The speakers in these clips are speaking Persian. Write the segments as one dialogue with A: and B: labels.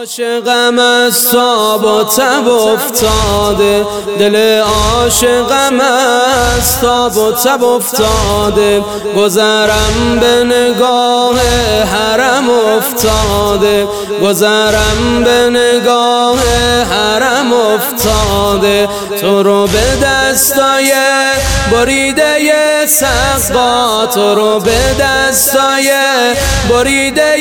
A: عاشقم از تاب و تب افتاده، دل عاشقم از تاب و تب افتاده، گذرم به نگاه حرم افتاده، گذرم به نگاه حرم افتاده. تو رو به دستای بریده سقا، تو رو به دستای بریده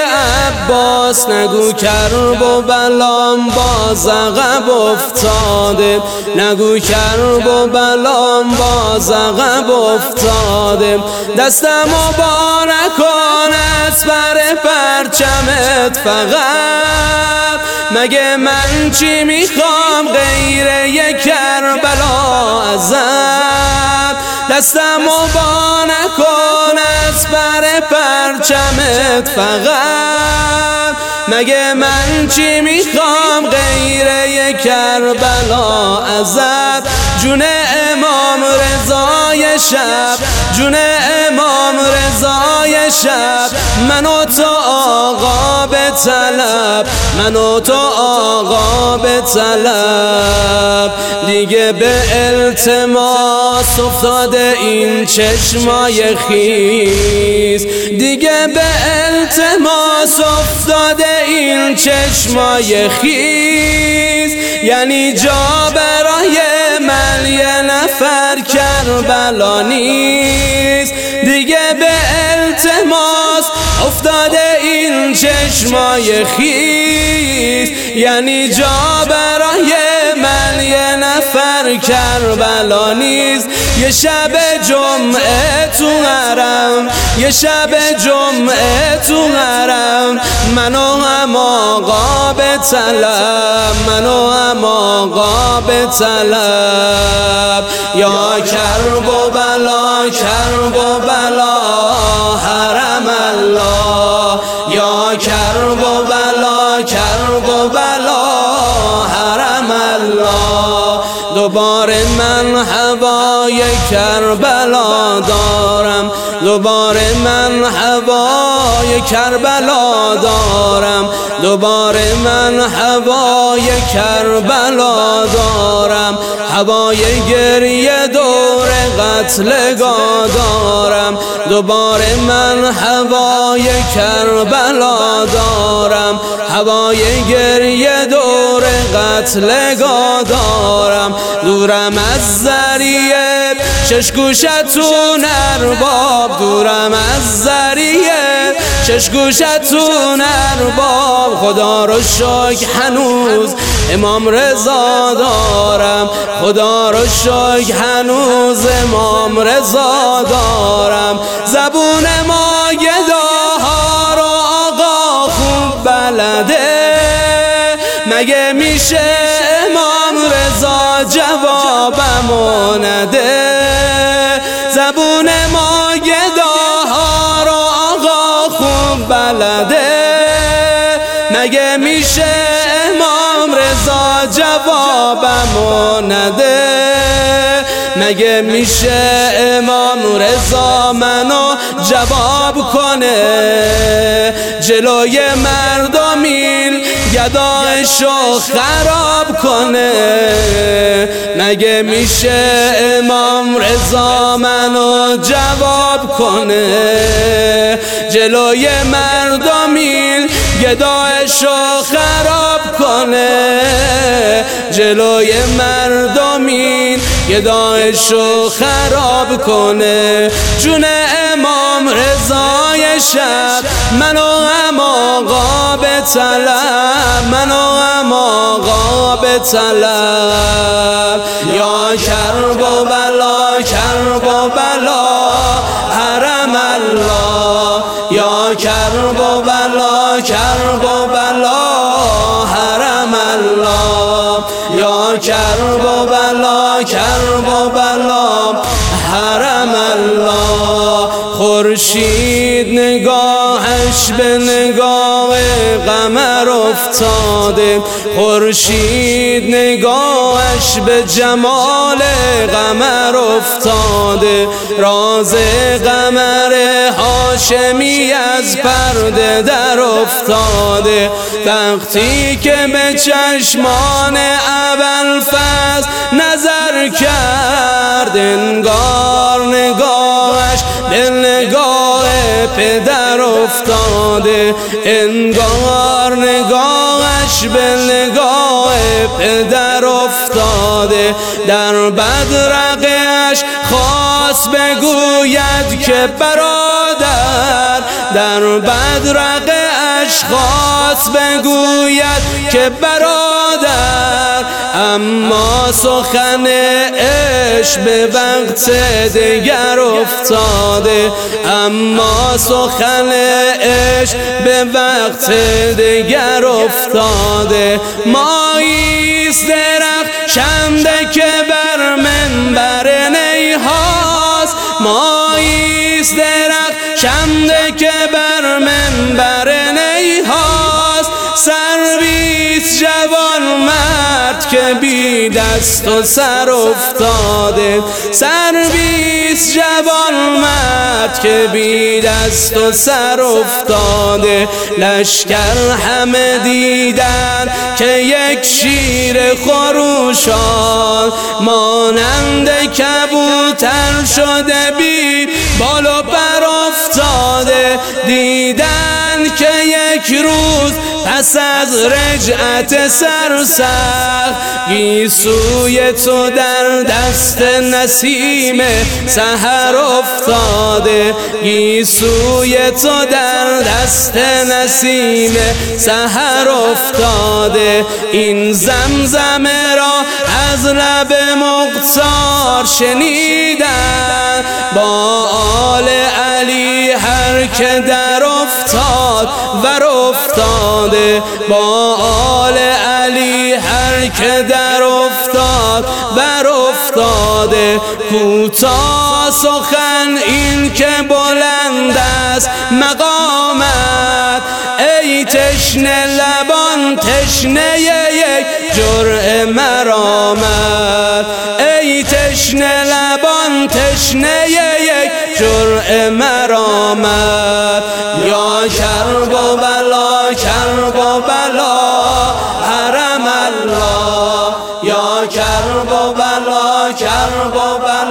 A: عباس، نگو کرب و بلام باز عقب افتاده، نگو کرب و بلام باز عقب افتاده. دستم مبارک کن از بر پرچمت فقط، مگه من چی میخوام غیر یک کربلا ازت. دستم مبارک کن از بر پرچمت فقط، مگه من چی میخوام غیر یک کربلا ازت. جون امام رضای شب، جون امام رضای شب، من و تو آقا به طلب، من و تو آقا به طلب. دیگه به التماس افتاده این چشمای خیس، دیگه به التماس افتاده این چشمای خیس، یعنی جا برای من یه نفر کربلا نیست. دیگه به التماس افتاده این چشمای خیس، یعنی جا برای من یه نفر کربلا نیست. یه شب جمعه تو حرم، یه شب جمعه تو حرم، منو هم آقا به طلب، منو هم آقا به طلب. یا کرب و بلا، کرب و بلا حرم الله، یا کرب و بلا، کرب و بلا حرم الله. دوباره من هوای کربلا دارم، دوباره من هوای کربلا دارم، دوباره من هوای کربلا دارم، هوای گریه دور قتلگاه دارم. دوباره من هوای کربلا دارم، هوای گریه دور قتلگاه دارم. دورم از ذریعه چشگوشتون ارباب، دورم از ذریعه چشگوشتون ارباب. خدا رو شکر هنوز امام رضا دارم، خدا رو شکر هنوز امام رضا دارم. زبون ما گداها رو آقا خوب بلده، مگه میشه امام رضا جوابمو نده. زبون ما گداها رو آقا خوب بلده، مگه میشه امام رضا جوابمو نده. مگه میشه امام رضا منو جواب کنه، جلوی مردمین گدایشو خراب کنه. مگه میشه امام رضا منو جواب کنه، جلوی مردمین گدایشو خراب کنه، جلوی مردمین گدایشو خراب کنه. جون امام رضای شب، منو هم آقا به طلب، منو هم آقا به طلب. یا کرب و بلا، کرب و بلا حرم الله، یا کرب و بلا، کرب و بلا حرم الله، یا کرب و بلا، کرب و بلا حرم الله. خورشید نگاهش به نگاه قمر قمر افتاده، خورشید نگاهش به جمال قمر افتاده، راز قمر هاشمی از پرده در افتاده. وقتی که به چشمان ابوالفضل نظر کرد، انگار نگاهش به نگاه پدر افتاده، انگار نگاهش به نگاه پدر افتاده. در بدرقه‌اش خواست بگوید که برادر، در بدرقه‌اش خواست بگوید که برادر، اما سخن عشق به وقت دیگر افتاده، اما سخن عشق به وقت دیگر افتاده. ماییست درخشنده که بر منبر نیهاست، ماییست درخشنده که بر منبر نیهاست. سرویس جوان مرد که بی دست و سر افتاده، سرویس جوان مرد که بی دست و سر افتاده. لشکر همه دیدن که یک شیر خروشان مانند کبوتر شده بی بال و پر افتاده. دیدن که یک روز پس از رجعت سرسخت، گیسوی تو در دست نسیم سحر افتاده، گیسوی تو در دست نسیم سحر افتاده. این زمزمه را از لب مختار شنیدن، با آل علی هر که در افتاد ور افتاده، با آل علی هر که در افتاد ور افتاده. کوتاه سخن این که بلند است مقامت، ای تشنه لبان تشنه یک جرعه مرامت، ای تشنه لبان تشنه یک جرعه مرامت. یا کرب و بلا کرب و بلا حرم الله، یا کرب و بلا کرب و بلا